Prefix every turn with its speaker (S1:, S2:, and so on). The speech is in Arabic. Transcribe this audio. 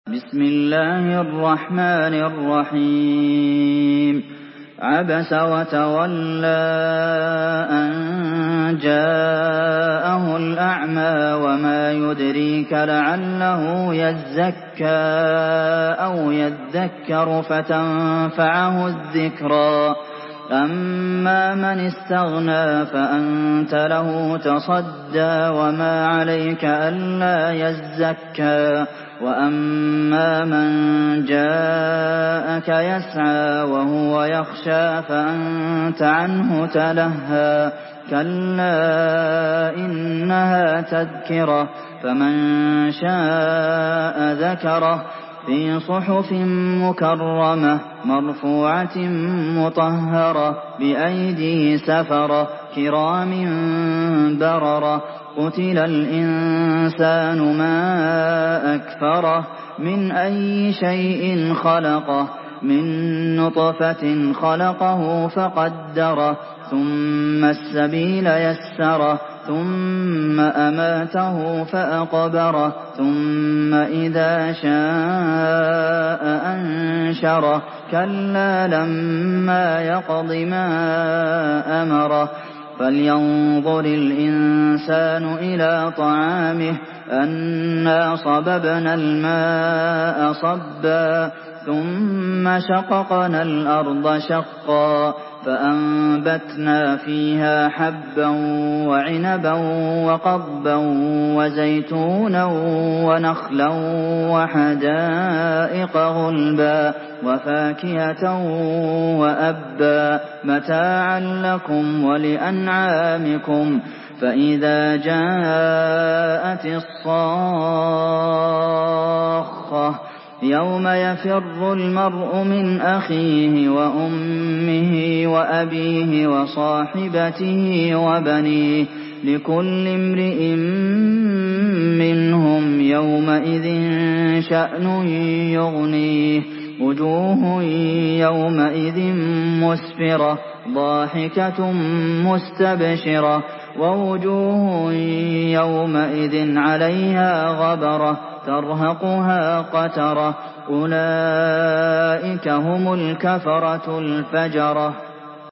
S1: بسم الله الرحمن الرحيم عبس وتولى أن جاءه الأعمى وما يدريك لعله يزكى أو يذكر فتنفعه الذكرى أما من استغنى فأنت له تصدى وما عليك ألا يزكى وأما من جاءك يسعى وهو يخشى فأنت عنه تلهى كلا إنها تذكرة فمن شاء ذكره في صحف مكرمة مرفوعة مطهرة بأيدي سفرة كرام بررة قتل الإنسان ما أكفره من أي شيء خلقه من نطفة خلقه فقدره ثم السبيل يسره ثم أماته فأقبره ثم إذا شاء أنشره كلا لما يقض ما أمره فلينظر الإنسان إلى طعامه أنا صببنا الماء صبا ثم شققنا الأرض شقا فأنبتنا فيها حبا وعنبا وقضبا وزيتونا ونخلا وحدائق غلبا وفاكهة وأبا متاعا لكم ولأنعامكم فإذا جاءت الصاخة يوم يفر المرء من أخيه وأمه وأبيه وصاحبته وبنيه لكل امرئ منهم يومئذ شأن يغنيه وجوه يومئذ مسفرة ضاحكة مستبشرة ووجوه يومئذ عليها غبرة ترهقها قترة أولئك هم الكفرة الفجرة